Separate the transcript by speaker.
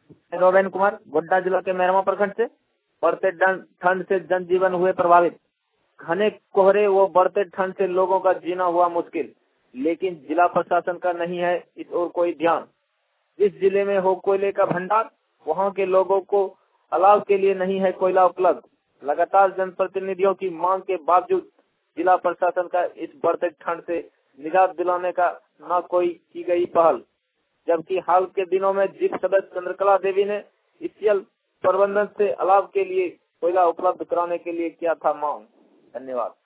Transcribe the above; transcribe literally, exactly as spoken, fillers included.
Speaker 1: नोवेन कुमार, गोड्डा जिला के मेहरमा प्रखंड से। बढ़ते ठंड से जनजीवन हुए प्रभावित। घने कोहरे व बढ़ते ठंड से लोगों का जीना हुआ मुश्किल, लेकिन जिला प्रशासन का नहीं है इस ओर कोई ध्यान। जिस जिले में हो कोयले का भंडार, वहां के लोगों को अलाव के लिए नहीं है कोयला उपलब्ध। लगातार जनप्रतिनिधियों की मांग के बावजूद जिला प्रशासन का इस बढ़ते ठंड से निजात दिलाने का न कोई की गई पहल। जबकि हाल के दिनों में जिप सदस्य चंद्रकला देवी ने ईसीएल प्रबंधन से अलाव के लिए कोयला उपलब्ध कराने के लिए किया था मांग। धन्यवाद।